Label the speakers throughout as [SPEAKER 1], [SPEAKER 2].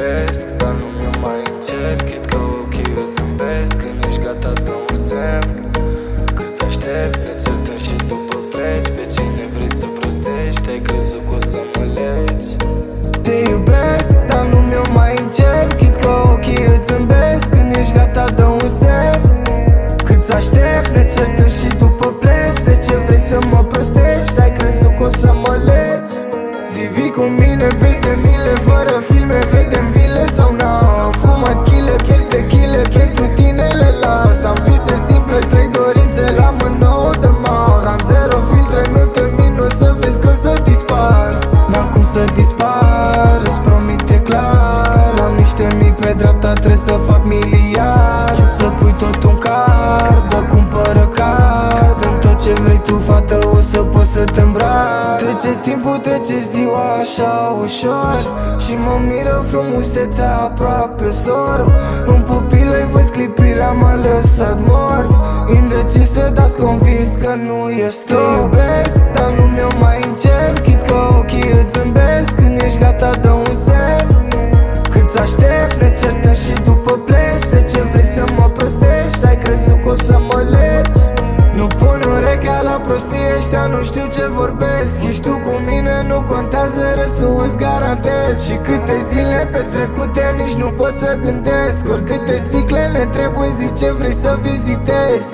[SPEAKER 1] iubesc, dar nu mi-o mai încerc. Chit că ochii îți zâmbesc când ești gata, dă un semn. Cât să aștept, ne certăm și după pleci. Pe cine vrei să prostești, ai crezut că o să mă legi.
[SPEAKER 2] Te iubesc, dar nu mi-o mai încerc. Chit că ochii îți zâmbesc când ești gata, dă un semn. Cât să aștept, ne certăm și după pleci. De ce vrei să mă prostești, ai crezut că o să mă legi. Zi vii cu mine peste mile, fără filme, vedem vile sau n-au. Am fumat chile peste chile, pentru tine le las. Am vise simple, trei dorințe la mână de mar. Am zero filtre, nu te minus, să vezi că o să dispar. N-am cum să dispar, îți promit, e clar. Am niște mii pe dreapta, trebuie să fac miliard. Să pui tot un card, dar cumpără card. Dăm tot ce vrei tu, fată, o să poți să te îmbraci. Trece timpul, trece ziua așa ușor și mă miră frumusețea aproape sorb. În pupile-i văd sclipirea, m-a lăsat mort. Indecisă, dar-s convins că nu e stop. Te iubesc, dar nu mi-o mai încerc. Chit că ochii îți zâmbesc când ești gata, dă un semn. Cât să aștept, ne certăm și după pleci. De ce vrei să mă prostești, ai crezut că o să mă legi. Nu pun urechea la prostii ăștia, nu știu ce vorbesc. Ești tu cu mine, nu contează restul, îți garantez. Și câte zile petrecute, nici nu pot să gândesc. Oricâte sticle ne trebuie, zi ce vrei să vizitezi.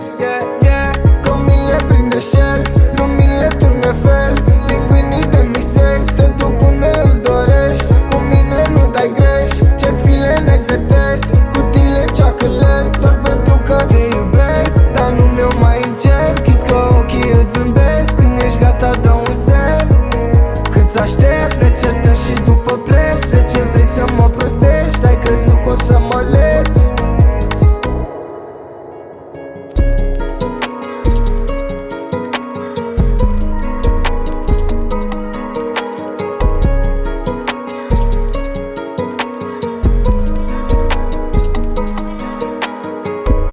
[SPEAKER 2] Că mi le prinde șer, luminile turne fel. Linguinii de miseri, te duc unde îți dorești. Cu mine nu dai greș, ce file ne gătesc. Cutiile chocolate, doar pentru că te iubesc. Dar nu mi-o mai încerc, chit că ochii îți zâmbesc când ești gata, dă un semn. Cât să aștept, ne certăm și după pleci. De ce vrei să mă prostești, ai crezut că o să mă legi.